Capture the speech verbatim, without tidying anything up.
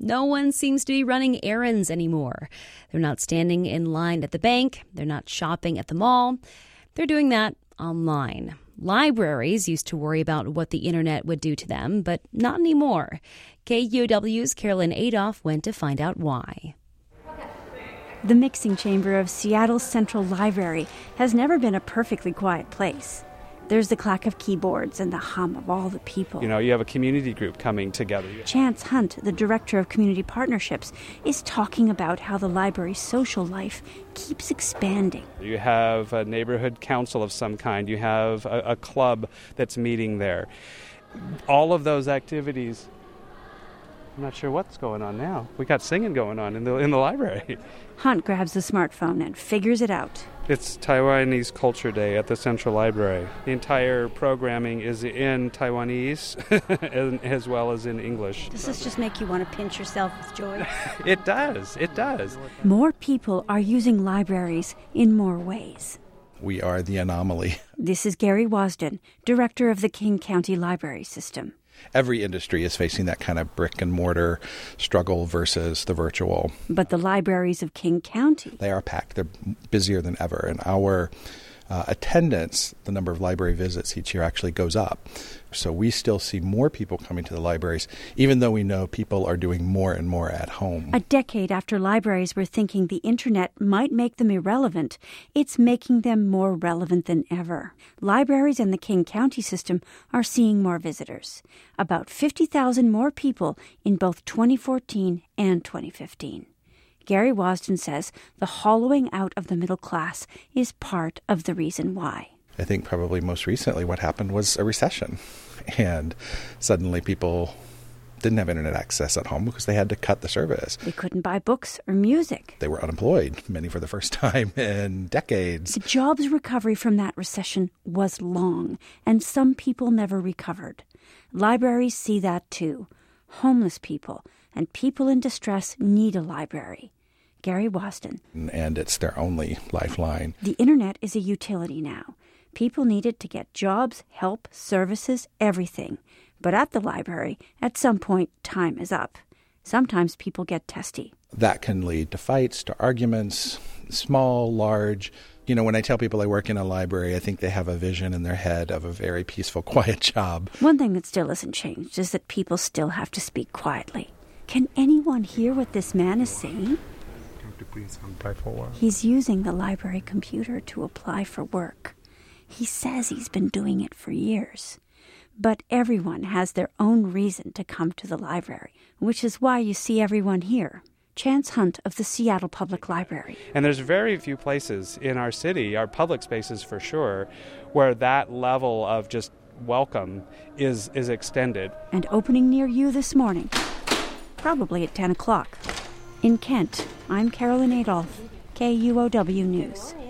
No one seems to be running errands anymore. They're not standing in line at the bank. They're not shopping at the mall. They're doing that online. Libraries used to worry about what the internet would do to them, but not anymore. K U O W's Carolyn Adolph went to find out why. The mixing chamber of Seattle's Central Library has never been a perfectly quiet place. There's the clack of keyboards and the hum of all the people. You know, you have a community group coming together. Chance Hunt, the director of community partnerships, is talking about how the library's social life keeps expanding. You have a neighborhood council of some kind. You have a, a club that's meeting there. All of those activities, I'm not sure what's going on now. We got singing going on in the in the library. Hunt grabs the smartphone and figures it out. It's Taiwanese Culture Day at the Central Library. The entire programming is in Taiwanese as well as in English. Does this just make you want to pinch yourself with joy? It does. It does. More people are using libraries in more ways. We are the anomaly. This is Gary Wasden, director of the King County Library System. Every industry is facing that kind of brick and mortar struggle versus the virtual. But the libraries of King County, they are packed. They're busier than ever. And our uh, attendance, the number of library visits each year actually goes up. So we still see more people coming to the libraries, even though we know people are doing more and more at home. A decade after libraries were thinking the internet might make them irrelevant, it's making them more relevant than ever. Libraries and the King County system are seeing more visitors. About fifty thousand more people in both twenty fourteen and twenty fifteen. Gary Wasden says the hollowing out of the middle class is part of the reason why. I think probably most recently what happened was a recession. And suddenly people didn't have internet access at home because they had to cut the service. They couldn't buy books or music. They were unemployed, many for the first time in decades. The jobs recovery from that recession was long, and some people never recovered. Libraries see that too. Homeless people and people in distress need a library. Gary Wasden. And it's their only lifeline. The internet is a utility now. People need it to get jobs, help, services, everything. But at the library, at some point, time is up. Sometimes people get testy. That can lead to fights, to arguments, small, large. You know, when I tell people I work in a library, I think they have a vision in their head of a very peaceful, quiet job. One thing that still hasn't changed is that people still have to speak quietly. Can anyone hear what this man is saying? He's using the library computer to apply for work. He says he's been doing it for years. But everyone has their own reason to come to the library, which is why you see everyone here. Chance Hunt of the Seattle Public Library. And there's very few places in our city, our public spaces for sure, where that level of just welcome is, is extended. And opening near you this morning, probably at ten o'clock. In Kent, I'm Carolyn Adolph, K U O W News.